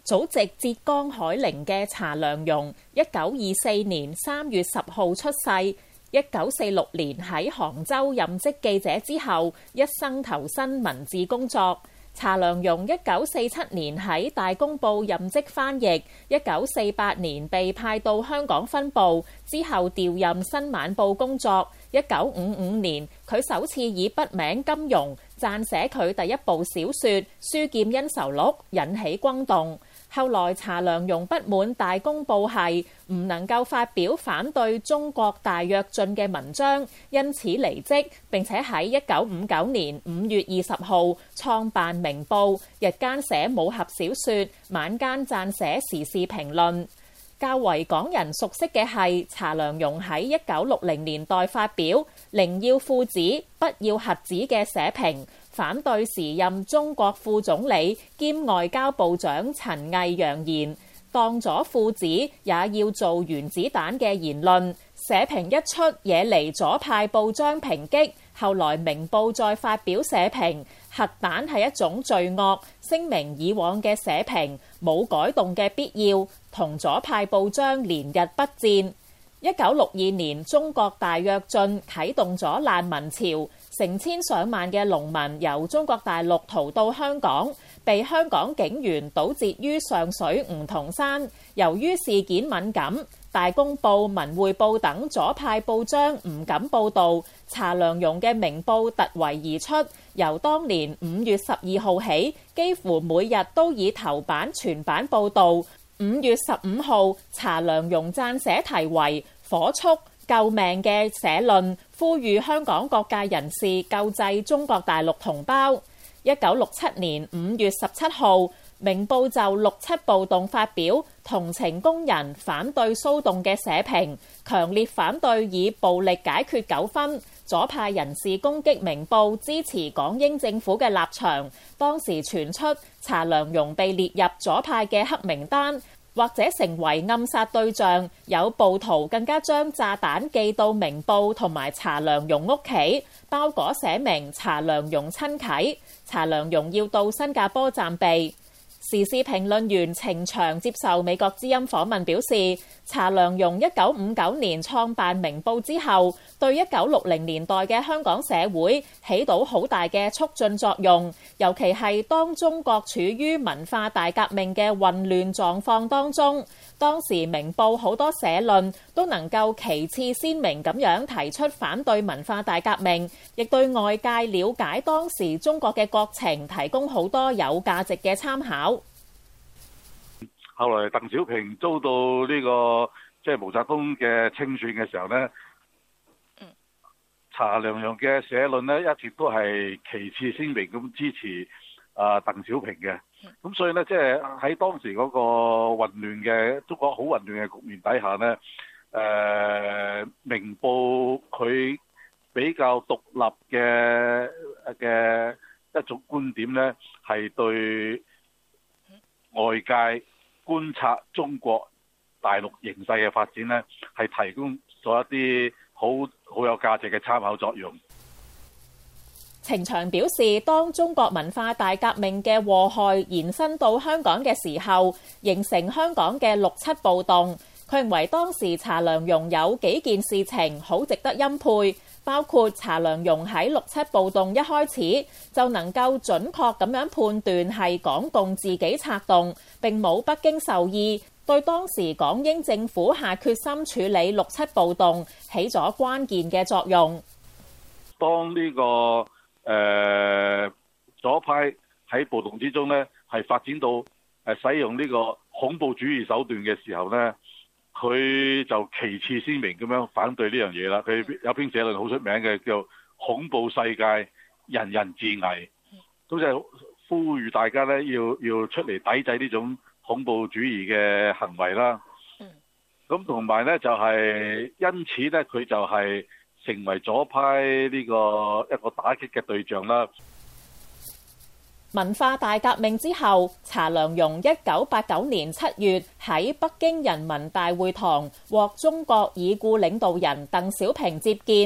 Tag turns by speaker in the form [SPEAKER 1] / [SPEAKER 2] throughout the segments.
[SPEAKER 1] 祖籍浙江海寧嘅查良鏞，1924年3月10號出世。1946年喺杭州任職記者之後，一生投身文字工作。查良鏞1947年喺大公報任職翻譯，1948年被派到香港分部，之後調任新晚報工作。1955年，佢首次以筆名金庸撰寫佢第一部小說《書劍恩仇錄》，引起轟動。後來查良鏞不滿大公報係唔能夠發表反對中國大躍進嘅文章，因此離職，並且喺1959年5月20號創辦明報，日間寫武俠小說，晚間撰寫時事評論。較為港人熟悉嘅係查良鏞喺1960年代發表《寧要父子，不要核子》嘅社評，反對時任中國副總理兼外交部長陳毅揚言當咗父子也要做原子彈嘅言論。社評一出，惹嚟左派報章抨擊。後來明報再發表社評，核彈係一種罪惡，聲明以往嘅社評冇改動嘅必要，同左派報章連日不戰。1962年，中國大躍進啟動咗難民潮，成千上萬嘅農民由中國大陸逃到香港，被香港警員堵截於上水梧桐山。由於事件敏感，大公報、文匯報等左派報章唔敢報導，查良鏞嘅明報突圍而出，由當年5月12號起，幾乎每日都以頭版全版報導。5月15號，查良鏞撰寫題為《火速救命》嘅社論，呼籲香港各界人士救濟中國大陸同胞。1967年5月17號，明報就6·7暴動發表同情工人反對騷動嘅社評，強烈反對以暴力解決糾紛。左派人士攻擊明報支持港英政府嘅立場，當時傳出查良鏞被列入左派嘅黑名單，或者成為暗殺對象。有暴徒更加將炸彈寄到明報同埋查良鏞屋企，包裹寫明查良鏞親啟。查良鏞要到新加坡暫避。時事評論員程翔接受美國之音訪問表示，查良鏞1959年創辦明報之後，對1960年代嘅香港社會起到好大嘅促進作用，尤其係當中國處於文化大革命嘅混亂狀況當中，當時明報好多社論都能夠旗幟鮮明咁樣提出反對文化大革命，亦對外界了解當時中國嘅國情提供好多有價值嘅參考。
[SPEAKER 2] 後來鄧小平遭到呢個即係毛澤東嘅清算嘅時候呢，查良鏞嘅社論呢一直都係旗幟鮮明咁支持鄧小平嘅。咁所以呢，即係喺當時嗰個混亂嘅中國好混亂嘅局面底下呢，明報佢比較獨立嘅一種觀點呢，係對外界觀察中國大陸形勢嘅發展呢，係提供咗一啲好有價值嘅參考作用。
[SPEAKER 1] 程翔表示，當中國文化大革命嘅禍害延伸到香港嘅時候，形成香港嘅6·7暴動。佢認為當時查良鏞有幾件事情好值得欽佩，包括查良鏞喺6·7暴動一開始就能夠準確咁樣判斷係港共自己策動，並冇北京授意，對當時港英政府下決心處理6·7暴動起咗關鍵嘅作用。
[SPEAKER 2] 當呢個左派喺暴動之中呢，係發展到使用呢個恐怖主義手段嘅時候呢，佢就旗幟鮮明咁樣反對呢樣嘢啦。佢有篇社論好出名嘅，叫恐怖世界人人自危，咁就係呼籲大家呢要出嚟抵制呢種恐怖主義嘅行為啦。咁同埋呢，就係因此呢，佢就係成為左派呢個一個打擊嘅對象啦。
[SPEAKER 1] 文化大革命之後，查良鏞1989年7月喺北京人民大會堂獲中國已故領導人鄧小平接見。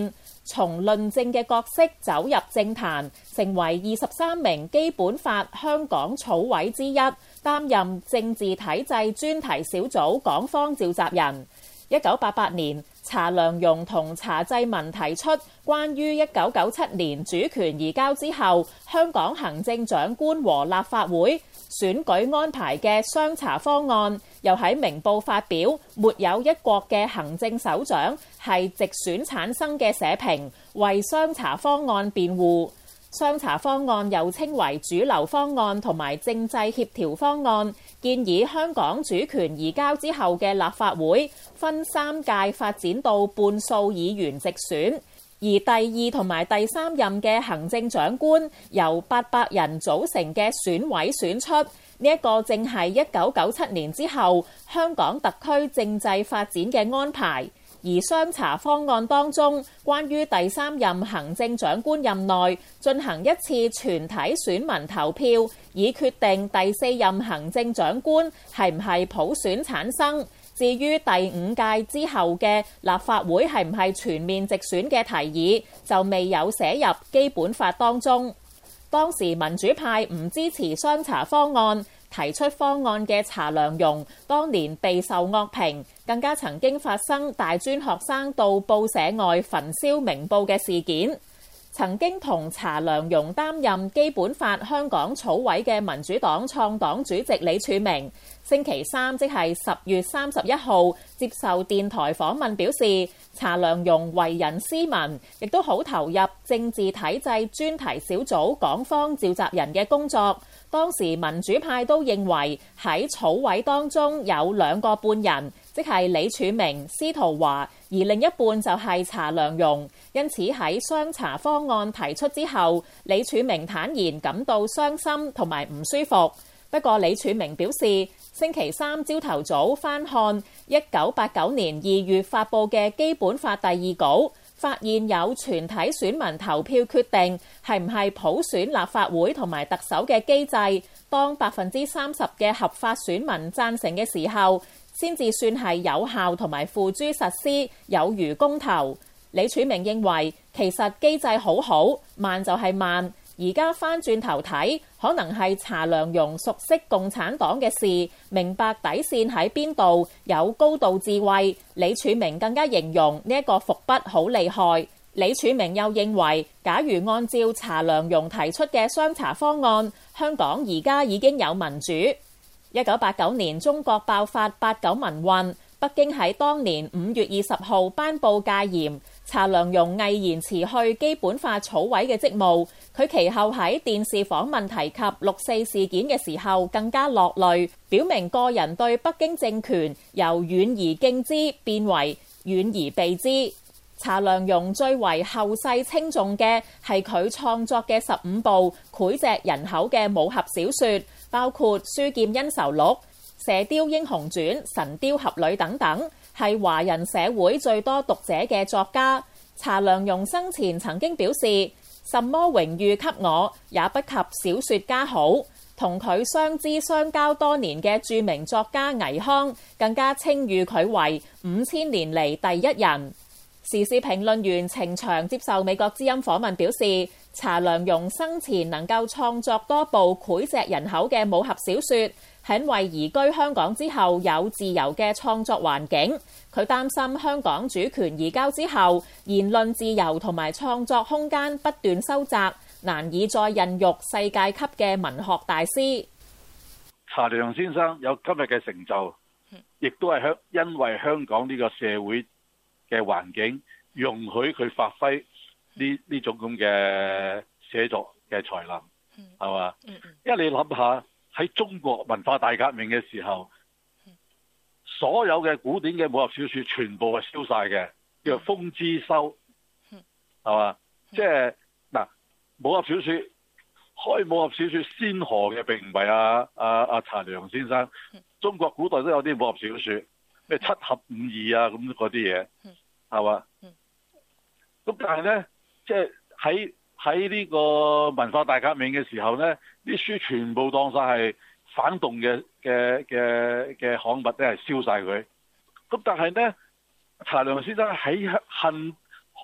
[SPEAKER 1] 從論政嘅角色走入政壇，成為23名基本法香港草委之一，擔任政治體制專題小組港方召集人。1988年，查良鏞同查濟民提出關於1997年主權移交之後香港行政長官和立法會選舉安排嘅雙查方案，又喺明報發表沒有一國嘅行政首長係直選產生嘅社評，為雙查方案辯護。雙查方案又稱為主流方案同埋政制協調方案，建議香港主權移交之後嘅立法會分3屆發展到半數議員直選，而第2同埋第3任嘅行政長官由800人組成嘅選委選出。呢一個正係1997年之後香港特區政制發展嘅安排。而雙查方案當中，關於第3任行政長官任內進行一次全體選民投票，以決定第4任行政長官係唔係普選產生。至於第5屆之後嘅立法會係唔係全面直選嘅提議，就未有寫入基本法當中。當時民主派唔支持雙查方案，提出方案嘅查良鏞當年備受惡評，更加曾經發生大專學生到報社外焚燒明報嘅事件。曾經同查良鏞擔任基本法香港草委嘅民主黨創黨主席李柱銘，星期三即係10月31號接受電台訪問表示，查良鏞為人斯文，亦都好投入政治體制專題小組港方召集人嘅工作。當時民主派都認為喺草委當中有2個半人，即係李柱銘、司徒華，而另一半就係查良鏞。因此喺雙查方案提出之後，李柱銘坦言感到傷心同埋唔舒服。不過李柱銘表示，星期三朝頭早翻看1989年2月發布嘅基本法第2稿，發現有全體選民投票決定係唔係普選立法會同埋特首嘅機制，當30%嘅合法選民贊成嘅時候，先至算係有效同埋付諸實施，有如公投。李柱銘認為其實機制好好，慢就係慢。而家翻轉頭睇，可能係查良鏞熟悉共產黨嘅事，明白底線喺邊度，有高度智慧。李柱銘更加形容呢一個伏筆好厲害。李柱銘又認為，假如按照查良鏞提出嘅雙查方案，香港而家已經有民主。1989年中國爆發89民運，北京喺當年5月20號頒布戒嚴，查良鏞毅然辭去基本法草委嘅職務。佢其後喺電視訪問提及6·4事件嘅時候更加落淚，表明個人對北京政權由遠而敬之變為遠而避之。查良鏞最為後世稱頌嘅係佢創作嘅15部膾炙人口嘅武俠小說，包括《書劍恩仇錄》、《射雕英雄傳》、《神雕俠侶》等等，係華人社會最多讀者嘅作家。查良鏞生前曾經表示，什麼榮譽給我，也不及小說家好。同佢相知相交多年嘅著名作家倪匡，更加稱譽佢為5000年嚟第一人。時事評論員程翔接受美國之音訪問表示，查良鏞生前能夠創作多部膾炙人口嘅武俠小說，係因為移居香港之後有自由嘅創作環境。佢擔心香港主權移交之後，言論自由同埋創作空間不斷收窄，難以再孕育世界級嘅文學大師。
[SPEAKER 2] 查良鏞先生有今日嘅成就，亦都係因為香港呢個社會嘅環境容許佢發揮呢種咁嘅寫作嘅才能，係嘛？因為你諗下喺中國文化大革命嘅時候，所有嘅古典嘅武俠小說全部係燒晒嘅，叫做豐之修，係嘛？即係嗱，武俠小說開武俠小說先河嘅並唔係阿查良鏞先生，中國古代都有啲武俠小說，咩七俠五義啊咁嗰啲嘢，係嘛？咁但係咧，即係喺呢個文化大革命嘅時候咧，啲書全部當晒係反動嘅刊物咧，係燒晒佢。咁但係咧，查良鏞先生喺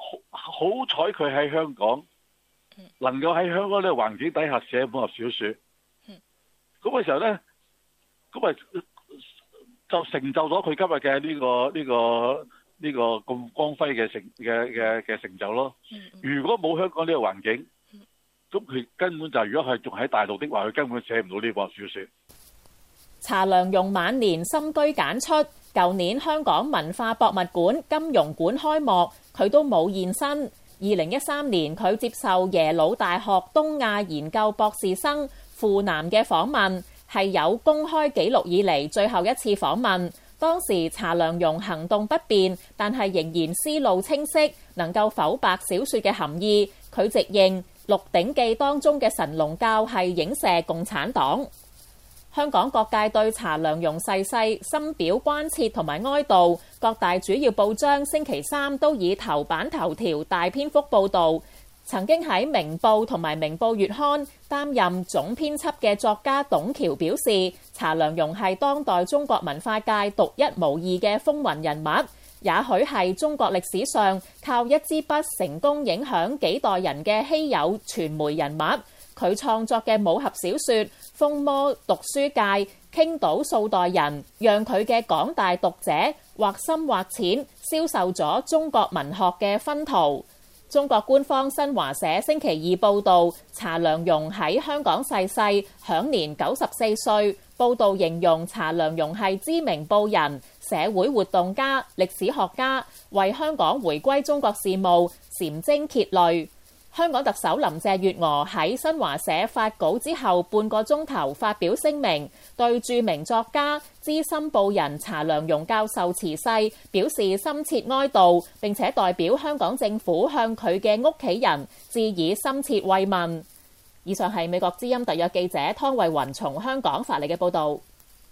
[SPEAKER 2] 好彩佢喺香港，能夠喺香港呢個環境底下寫武俠小説。咁嘅時候咧，咁咪就成就咗佢今日嘅呢個咁光輝嘅成就咯。如果冇香港呢個環境，咁佢根本就如果係仲喺大陸的話，佢根本寫唔到呢部小説。
[SPEAKER 1] 查良鏞晚年深居簡出，舊年香港文化博物館金庸館開幕，佢都冇現身。2013年佢接受耶魯大學東亞研究博士生傅南嘅訪問，係有公開紀錄以嚟最後一次訪問。當時查良鏞行動不便，但係仍然思路清晰，能夠剖白小說嘅含義。佢直認《鹿鼎記》當中嘅神龍教係影射共產黨。香港各界對查良鏞逝世深表關切同埋哀悼，各大主要報章星期三都以頭版頭條大篇幅報導。曾經喺《明報》同埋《明報月刊》擔任總編輯嘅作家董橋表示，查良鏞係當代中國文化界獨一無二嘅風雲人物，也許係中國歷史上靠一支筆成功影響幾代人嘅稀有傳媒人物。佢創作嘅武俠小說風靡讀書界，傾倒數代人，讓佢嘅廣大讀者或深或淺銷售咗中國文學嘅薰陶。中國官方新華社星期二報導，查良鏞喺香港逝世，享年94歲。報導形容查良鏞係知名報人、社會活動家、歷史學家，為香港回歸中國事務潸精竭慮。香港特首林鄭月娥喺新華社發稿之後半個鐘頭發表聲明，對著名作家、資深報人查良鏞教授辭世表示深切哀悼，並且代表香港政府向佢嘅屋企人致以深切慰問。以上係美國之音特約記者湯慧雲從香港發嚟嘅報導。